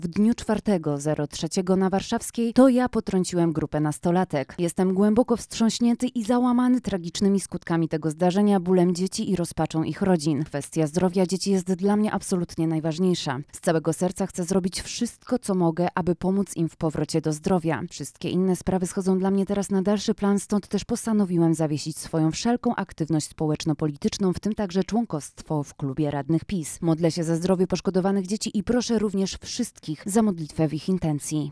W dniu 4.03 na Warszawskiej to ja potrąciłem grupę nastolatek. Jestem głęboko wstrząśnięty i załamany tragicznymi skutkami tego zdarzenia, bólem dzieci i rozpaczą ich rodzin. Kwestia zdrowia dzieci jest dla mnie absolutnie najważniejsza. Z całego serca chcę zrobić wszystko, co mogę, aby pomóc im w powrocie do zdrowia. Wszystkie inne sprawy schodzą dla mnie teraz na dalszy plan, stąd też postanowiłem zawiesić swoją wszelką aktywność społeczno-polityczną, w tym także członkostwo w klubie radnych PiS. Modlę się za zdrowie poszkodowanych dzieci i proszę również wszystkich za modlitwę w ich intencji.